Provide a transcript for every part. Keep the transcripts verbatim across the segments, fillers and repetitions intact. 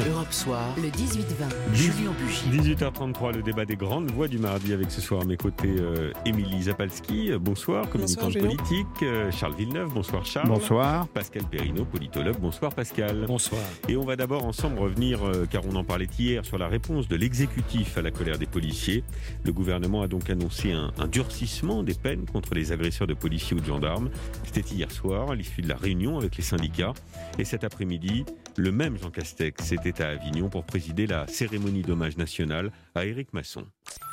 Europe Soir, le dix-huit vingt, Julien Bugy. dix-huit heures trente-trois, le débat des grandes voix du mardi avec ce soir à mes côtés euh, Émilie Zapalski, bonsoir, communicante politique, euh, Charles Villeneuve, bonsoir Charles. Bonsoir. Pascal Perrineau, politologue, bonsoir Pascal. Bonsoir. Et on va d'abord ensemble revenir, euh, car on en parlait hier, sur la réponse de l'exécutif à la colère des policiers. Le gouvernement a donc annoncé un, un durcissement des peines contre les agresseurs de policiers ou de gendarmes. C'était hier soir, à l'issue de la réunion avec les syndicats. Et cet après-midi, le même Jean Castex était à Avignon pour présider la cérémonie d'hommage national à Éric Masson.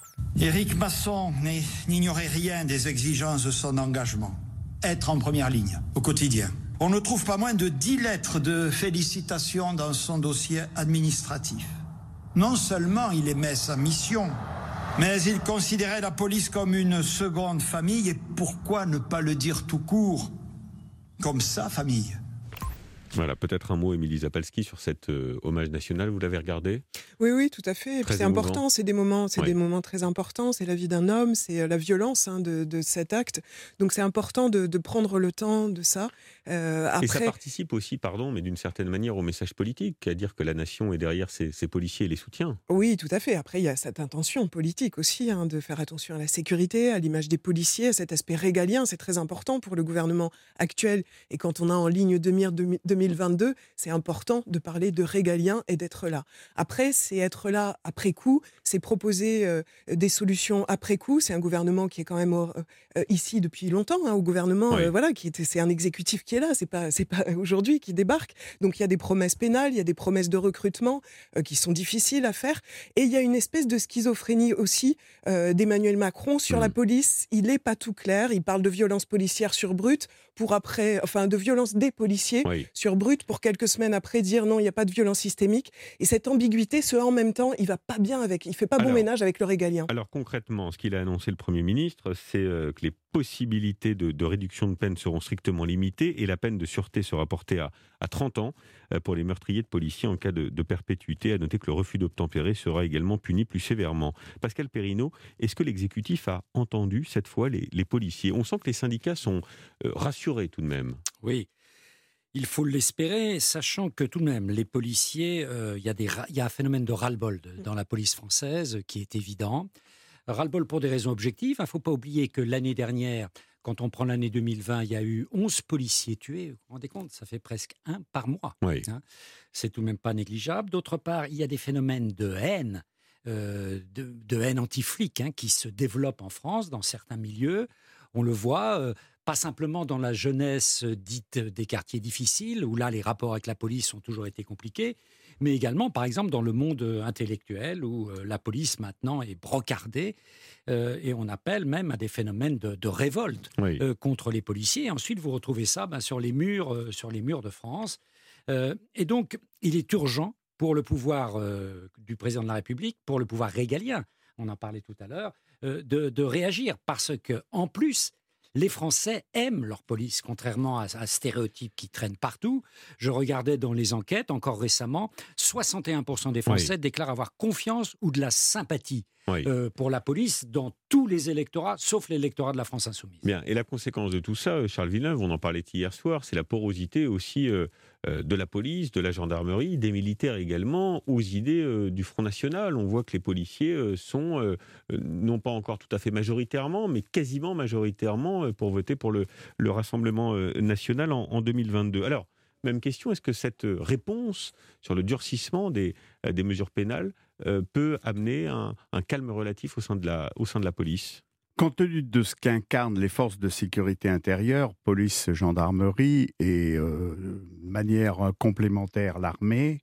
Éric Masson n'ignorait rien des exigences de son engagement. Être en première ligne, au quotidien. On ne trouve pas moins de dix lettres de félicitations dans son dossier administratif. Non seulement il aimait sa mission, mais il considérait la police comme une seconde famille, et pourquoi ne pas le dire tout court, comme sa famille. Voilà, peut-être un mot, Émilie Zapalski, sur cet euh, hommage national. Vous l'avez regardé ? Oui, oui, tout à fait. Et puis c'est émouvant. important, c'est des moments, c'est Oui. des moments très importants. C'est la vie d'un homme, c'est euh, la violence hein, de, de cet acte. Donc c'est important de, de prendre le temps de ça. Euh, après... Et ça participe aussi, pardon, mais d'une certaine manière au message politique, à dire que la nation est derrière ses, ses policiers et les soutient. Oui, tout à fait. Après, il y a cette intention politique aussi, hein, de faire attention à la sécurité, à l'image des policiers, à cet aspect régalien. C'est très important pour le gouvernement actuel. Et quand on a en ligne de mire deux mille vingt-deux, c'est important de parler de régalien et d'être là. Après, c'est être là après coup, c'est proposer euh, des solutions après coup. C'est un gouvernement qui est quand même euh, euh, ici depuis longtemps, hein, au gouvernement, oui. euh, voilà, qui était, c'est un exécutif qui est là, c'est pas, c'est pas aujourd'hui qui débarque. Donc il y a des promesses pénales, il y a des promesses de recrutement euh, qui sont difficiles à faire, et il y a une espèce de schizophrénie aussi euh, d'Emmanuel Macron sur mmh. la police. Il n'est pas tout clair, il parle de violence policière sur brut, pour après, enfin de violence des policiers oui. sur brut, pour quelques semaines après dire non, il n'y a pas de violence systémique. Et cette ambiguïté, ce en même temps, il va pas bien avec, il fait pas alors, bon ménage avec le régalien. Alors concrètement, ce qu'il a annoncé le Premier ministre, c'est euh, que les possibilités de, de réduction de peine seront strictement limitées et la peine de sûreté sera portée à, à trente ans euh, pour les meurtriers de policiers en cas de, de perpétuité. À noter que le refus d'obtempérer sera également puni plus sévèrement. Pascal Perrineau, est-ce que l'exécutif a entendu cette fois les, les policiers ? On sent que les syndicats sont euh, rassurés tout de même. Oui. Il faut l'espérer, sachant que tout de même, les policiers, euh, y a des, y a un phénomène de ras-le-bol de, dans la police française qui est évident. Ras-le-bol pour des raisons objectives. Il ne faut pas oublier que l'année dernière, quand on prend l'année deux mille vingt, il y a eu onze policiers tués. Vous vous rendez compte ? Ça fait presque un par mois. Oui. Hein. C'est tout de même pas négligeable. D'autre part, il y a des phénomènes de haine, euh, de, de haine anti-flic hein, qui se développent en France, dans certains milieux. On le voit... Euh, pas simplement dans la jeunesse dite des quartiers difficiles, où là, les rapports avec la police ont toujours été compliqués, mais également, par exemple, dans le monde intellectuel, où euh, la police, maintenant, est brocardée, euh, et on appelle même à des phénomènes de, de révolte oui. euh, contre les policiers. Et ensuite, vous retrouvez ça ben, sur les murs, euh, sur les murs de France. Euh, et donc, il est urgent pour le pouvoir euh, du président de la République, pour le pouvoir régalien, on en parlait tout à l'heure, euh, de, de réagir, parce qu'en plus, les Français aiment leur police, contrairement à, à ce stéréotype qui traîne partout. Je regardais dans les enquêtes, encore récemment, soixante et un pour cent des Français oui. déclarent avoir confiance ou de la sympathie oui. euh, pour la police dans tous les électorats, sauf l'électorat de la France insoumise. Bien, et la conséquence de tout ça, Charles Villeneuve, on en parlait hier soir, c'est la porosité aussi euh, euh, de la police, de la gendarmerie, des militaires également, aux idées euh, du Front National. On voit que les policiers euh, sont, euh, non pas encore tout à fait majoritairement, mais quasiment majoritairement euh, pour voter pour le, le Rassemblement euh, national en, en deux mille vingt-deux. Alors, même question, est-ce que cette réponse sur le durcissement des, euh, des mesures pénales euh, peut amener un, un calme relatif au sein de la, au sein de la police ? Compte tenu de ce qu'incarnent les forces de sécurité intérieure, police, gendarmerie et euh, de manière complémentaire l'armée,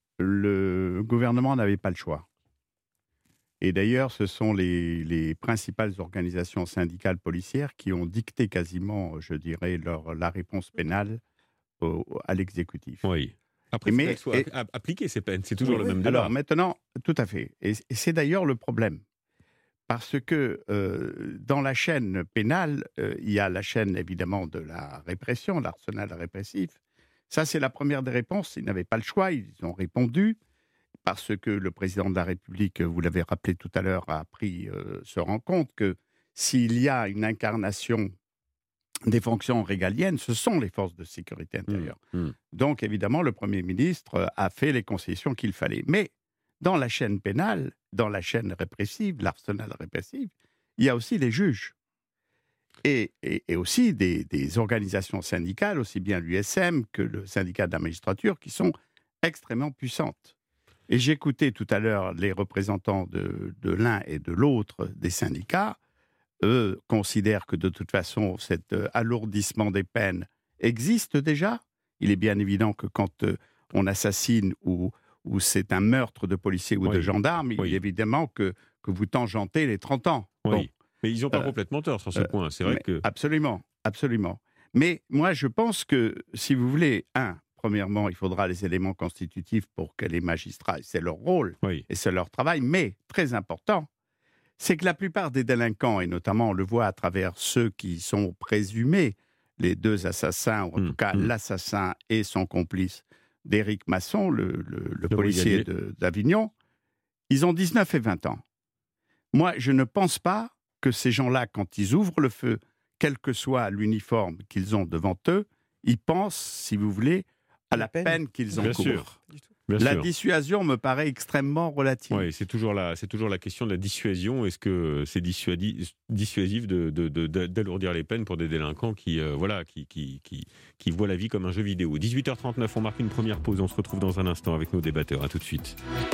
le gouvernement n'avait pas le choix. Et d'ailleurs, ce sont les, les principales organisations syndicales policières qui ont dicté quasiment, je dirais, leur, la réponse pénale au, à l'exécutif. Oui. Après, il faut et, appliquer ces peines, c'est toujours oui, le même débat. Alors maintenant, tout à fait. Et, et c'est d'ailleurs le problème. Parce que euh, dans la chaîne pénale, euh, il y a la chaîne évidemment de la répression, l'arsenal répressif. Ça, c'est la première des réponses. Ils n'avaient pas le choix, ils ont répondu. Parce que le président de la République, vous l'avez rappelé tout à l'heure, a pris, euh, se rend compte que s'il y a une incarnation des fonctions régaliennes, ce sont les forces de sécurité intérieure. Mmh, mmh. Donc, évidemment, le Premier ministre a fait les concessions qu'il fallait. Mais dans la chaîne pénale, dans la chaîne répressive, l'arsenal répressif, il y a aussi les juges. Et, et, et aussi des, des organisations syndicales, aussi bien l'U S M que le syndicat de la magistrature, qui sont extrêmement puissantes. Et j'écoutais tout à l'heure les représentants de, de l'un et de l'autre des syndicats. Eux considèrent que de toute façon, cet euh, alourdissement des peines existe déjà. Il est bien évident que quand euh, on assassine ou, ou c'est un meurtre de policiers ou oui. de gendarmes, il oui. est évidemment que, que vous tangentez les trente ans. Oui. Bon. Mais ils n'ont pas Euh, complètement tort sur ce euh, point. C'est vrai Mais que... Absolument, absolument. Mais moi, je pense que, si vous voulez, un, premièrement, il faudra les éléments constitutifs pour que les magistrats, c'est leur rôle Oui. et c'est leur travail, mais très important, c'est que la plupart des délinquants, et notamment on le voit à travers ceux qui sont présumés, les deux assassins, ou en Mmh, tout cas mmh. l'assassin et son complice d'Éric Masson, le, le- le Le policier brigadier. de- d'Avignon, ils ont dix-neuf et vingt ans. Moi, je ne pense pas que ces gens-là, quand ils ouvrent le feu, quel que soit l'uniforme qu'ils ont devant eux, ils pensent, si vous voulez, à la peine. peine qu'ils Bien encourent. sûr. Bien La sûr. dissuasion me paraît extrêmement relative. Oui, c'est toujours la, c'est toujours la question de la dissuasion. Est-ce que c'est dissuadi- dissuasif de, de- de- de- d'alourdir les peines pour des délinquants qui, euh, voilà, qui, qui, qui, qui voient la vie comme un jeu vidéo. dix-huit heures trente-neuf, on marque une première pause. On se retrouve dans un instant avec nos débatteurs. À tout de suite.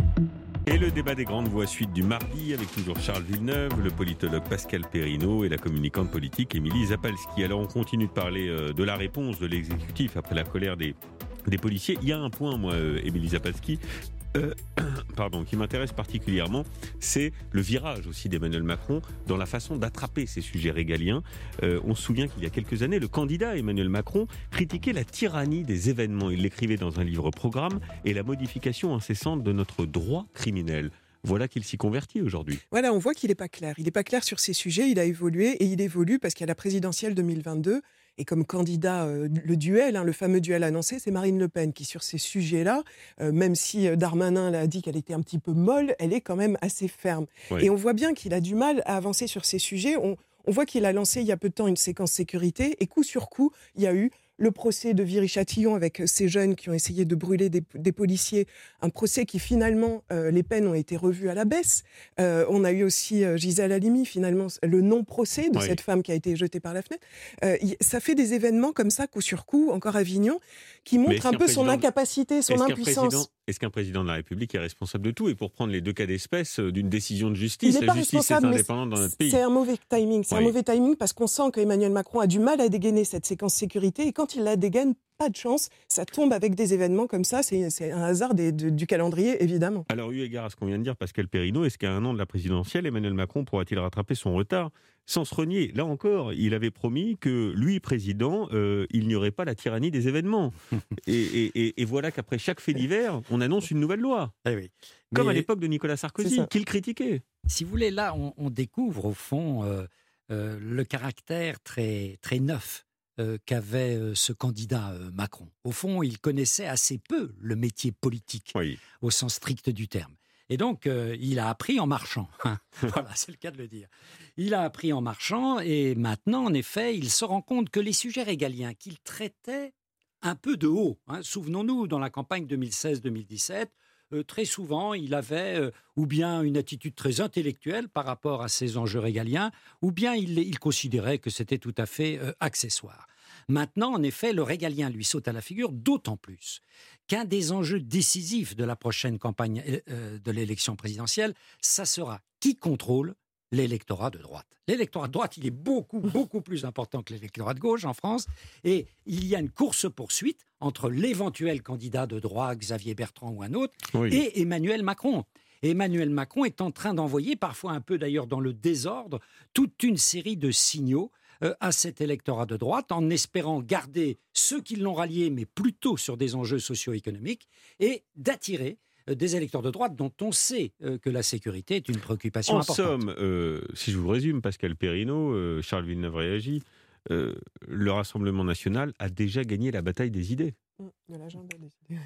Et le débat des grandes voix suite du mardi avec toujours Charles Villeneuve, le politologue Pascal Perrineau et la communicante politique Émilie Zapalski. Alors on continue de parler euh, de la réponse de l'exécutif après la colère des, des policiers. Il y a un point, moi, euh, Émilie Zapalski, euh, pardon, qui m'intéresse particulièrement, c'est le virage aussi d'Emmanuel Macron dans la façon d'attraper ces sujets régaliens. Euh, on se souvient qu'il y a quelques années, le candidat Emmanuel Macron critiquait la tyrannie des événements. Il l'écrivait dans un livre-programme et la modification incessante de notre droit criminel. Voilà qu'il s'y convertit aujourd'hui. Voilà, on voit qu'il n'est pas clair. Il n'est pas clair sur ces sujets, il a évolué et il évolue parce qu'il y a la présidentielle deux mille vingt-deux et comme candidat, euh, le duel, hein, le fameux duel annoncé, c'est Marine Le Pen qui, sur ces sujets-là, euh, même si euh, Darmanin l'a dit qu'elle était un petit peu molle, elle est quand même assez ferme. Oui. Et on voit bien qu'il a du mal à avancer sur ces sujets. On, on voit qu'il a lancé il y a peu de temps une séquence sécurité et coup sur coup, il y a eu le procès de Viry-Châtillon avec ces jeunes qui ont essayé de brûler des, des policiers, un procès qui finalement, euh, les peines ont été revues à la baisse. Euh, on a eu aussi euh, Gisèle Halimi, finalement, le non-procès de Oui. cette femme qui a été jetée par la fenêtre. Euh, y- ça fait des événements comme ça, coup sur coup, encore à Avignon, qui Mais montrent est-ce un qu'un peu son président- incapacité, son Est-ce qu'un, impuissance. président, est-ce qu'un président de la République est responsable de tout? Et pour prendre les deux cas d'espèce euh, d'une décision de justice, Il n'est la pas justice est responsable, mais indépendante dans notre pays. c'est un mauvais timing. C'est Oui. un mauvais timing parce qu'on sent qu'Emmanuel Macron a du mal à dégainer cette séquence sécurité et quand il la dégaine, pas de chance, ça tombe avec des événements comme ça. C'est, c'est un hasard des- de- du calendrier, évidemment. Alors, eu égard à ce qu'on vient de dire, Pascal Perrineau, est-ce qu'à un an de la présidentielle, Emmanuel Macron pourra-t-il rattraper son retard sans se renier? Là encore, il avait promis que lui, président, euh, il n'y aurait pas la tyrannie des événements. et, et- et- et voilà qu'après chaque fait divers, on annonce une nouvelle loi. Eh oui. Comme Mais à l'époque de Nicolas C'est Sarkozy, ça. qu'il critiquait. si vous voulez, là, on, on découvre au fond euh, euh, le caractère très, très neuf euh, qu'avait euh, ce candidat euh, Macron. Au fond, il connaissait assez peu le métier politique, Oui. au sens strict du terme. Et donc, euh, il a appris en marchant. Voilà, c'est le cas de le dire. Il a appris en marchant et maintenant, en effet, il se rend compte que les sujets régaliens qu'il traitait un peu de haut, hein, souvenons-nous, dans la campagne deux mille seize deux mille dix-sept, euh, très souvent, il avait euh, ou bien une attitude très intellectuelle par rapport à ces enjeux régaliens, ou bien il, il considérait que c'était tout à fait euh, accessoire. Maintenant, en effet, le régalien lui saute à la figure, d'autant plus qu'un des enjeux décisifs de la prochaine campagne euh, de l'élection présidentielle, ça sera qui contrôle l'électorat de droite. L'électorat de droite, il est beaucoup, beaucoup plus important que l'électorat de gauche en France, et il y a une course-poursuite entre l'éventuel candidat de droite, Xavier Bertrand ou un autre, Oui. et Emmanuel Macron. Et Emmanuel Macron est en train d'envoyer, parfois un peu d'ailleurs dans le désordre, toute une série de signaux euh, à cet électorat de droite, en espérant garder ceux qui l'ont rallié, mais plutôt sur des enjeux socio-économiques, et d'attirer euh, des électeurs de droite dont on sait euh, que la sécurité est une préoccupation En importante. somme, euh, si je vous résume, Pascal Perrineau, euh, Charles Villeneuve réagit, euh, le Rassemblement national a déjà gagné la bataille des idées. Mmh, de l'agenda des idées.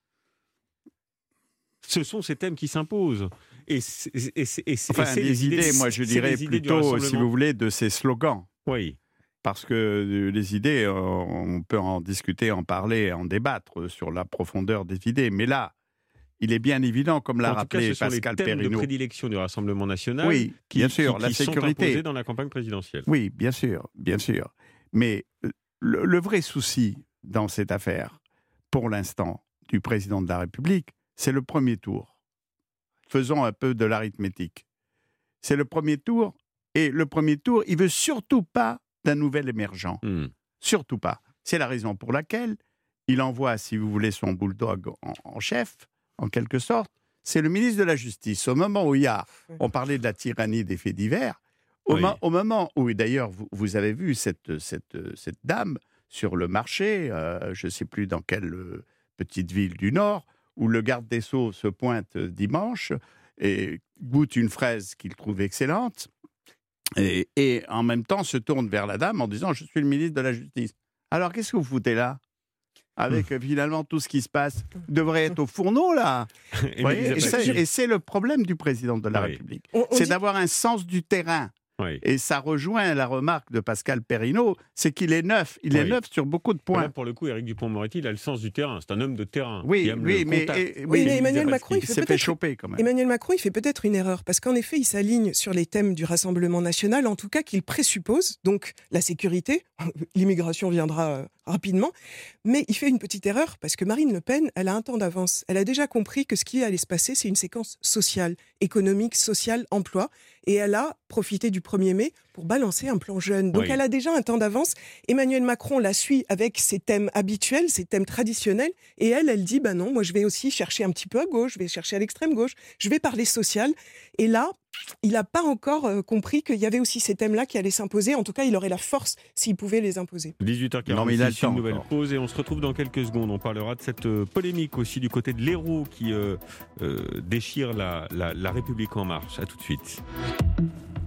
Ce sont ces thèmes qui s'imposent. Et c'est, et c'est- et c'est- Enfin, et c'est les idées, moi je c'est dirais les idées du plutôt, si Rassemblement. vous voulez, de ces slogans. Oui. parce que les idées, on peut en discuter, en parler, en débattre sur la profondeur des idées. Mais là, il est bien évident, comme l'a en rappelé tout cas, ce Pascal sont les thèmes Perrineau. de prédilection du Rassemblement national oui, qui, bien sûr, qui, la qui sécurité. sont imposés dans la campagne présidentielle. Oui, bien sûr, bien sûr. Mais le, le vrai souci dans cette affaire, pour l'instant, du président de la République, c'est le premier tour. Faisons un peu de l'arithmétique. C'est le premier tour, et le premier tour, il veut surtout pas d'un nouvel émergent. Hmm. Surtout pas. C'est la raison pour laquelle il envoie, si vous voulez, son bulldog en, en chef, en quelque sorte. C'est le ministre de la Justice. Au moment où il y a, on parlait de la tyrannie des faits divers, au, Oui. mo- au moment où, d'ailleurs, vous, vous avez vu cette, cette, cette dame sur le marché, euh, je ne sais plus dans quelle euh, petite ville du Nord, où le garde des Sceaux se pointe dimanche et goûte une fraise qu'il trouve excellente, et, et en même temps se tourne vers la dame en disant « Je suis le ministre de la Justice ». Alors, qu'est-ce que vous foutez là ? Avec euh, finalement tout ce qui se passe, vous devrez être au fourneau là. Vous voyez, et, c'est, et c'est le problème du président de la Oui. République. On- on c'est dit- d'avoir un sens du terrain. Oui. Et ça rejoint la remarque de Pascal Perrineau, c'est qu'il est neuf. Il est Oui. neuf sur beaucoup de points. Là, pour le coup, Éric Dupond-Moretti, il a le sens du terrain. C'est un homme de terrain. Oui, qui aime oui, le mais, contact. et- Oui, mais oui, Emmanuel Zelensky. Macron, il il fait s'est fait peut-être choper quand même. Emmanuel Macron, il fait peut-être une erreur, parce qu'en effet, il s'aligne sur les thèmes du Rassemblement national, en tout cas qu'il présuppose, donc la sécurité, l'immigration viendra euh, rapidement, mais il fait une petite erreur, parce que Marine Le Pen, elle a un temps d'avance. Elle a déjà compris que ce qui allait se passer, c'est une séquence sociale, économique, sociale, emploi, et elle a profité du premier mai pour balancer un plan jeune. Donc Oui. elle a déjà un temps d'avance. Emmanuel Macron la suit avec ses thèmes habituels, ses thèmes traditionnels, et elle, elle dit, bah non, moi je vais aussi chercher un petit peu à gauche, je vais chercher à l'extrême gauche, je vais parler social. Et là, il n'a pas encore euh, compris qu'il y avait aussi ces thèmes-là qui allaient s'imposer. En tout cas, il aurait la force s'il pouvait les imposer. dix-huit heures Non, mais il a le quarante-six, temps une nouvelle encore. pause et on se retrouve dans quelques secondes. On parlera de cette euh, polémique aussi du côté de l'Hérault qui euh, euh, déchire la, la, la République En Marche. À tout de suite.